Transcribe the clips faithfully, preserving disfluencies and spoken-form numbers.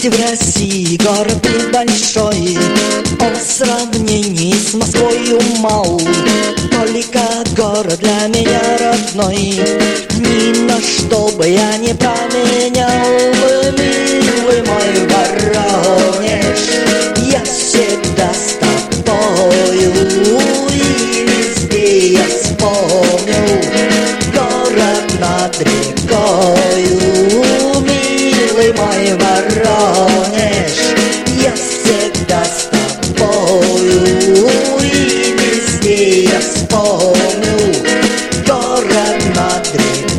в России город небольшой, он в сравнении с Москвою мал. Только город для меня родной, ни на что бы я не променял. Милый мой Воронеж, я всегда с тобою, и везде я вспомню город над рекою. Милый мой Воронеж, я всегда с тобою, и везде я вспомню город над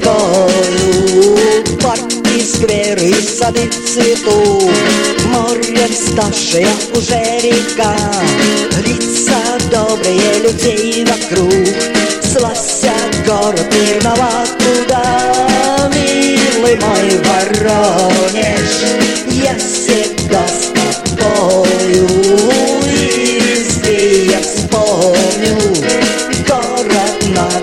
рекою. Парки, скверы и сады цветут, морем ставшая уже река, лица добрые людей вокруг, славься город мирного туда. Милый мой Воронеж, я всегда с тобою, и везде я вспомню город над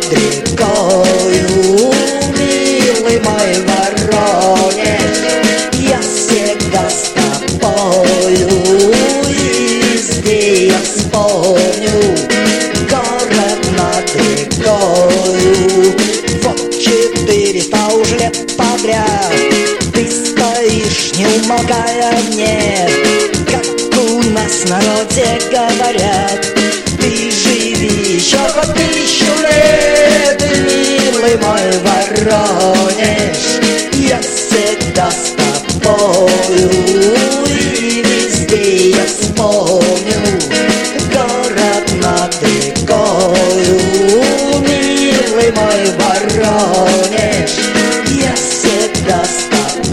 рекою. Милый мой Воронеж, я всегда с тобою, и везде я вспомню город над рекою. Вот четыреста уже лет подряд ты стоишь, не умолкая мне, как у нас в народе говорят, ты живи еще по тысячу лет. Милый мой Воронеж, я всегда с тобою, и везде я вспомню город над рекою. Милый мой Воронеж, я всегда с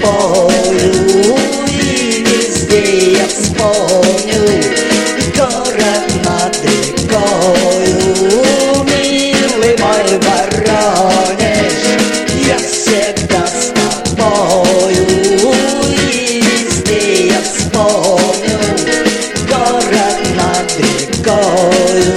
тобою, и везде я вспомню город над рекою. Милый мой Воронеж, я всегда с тобою, и везде я вспомню город над рекою.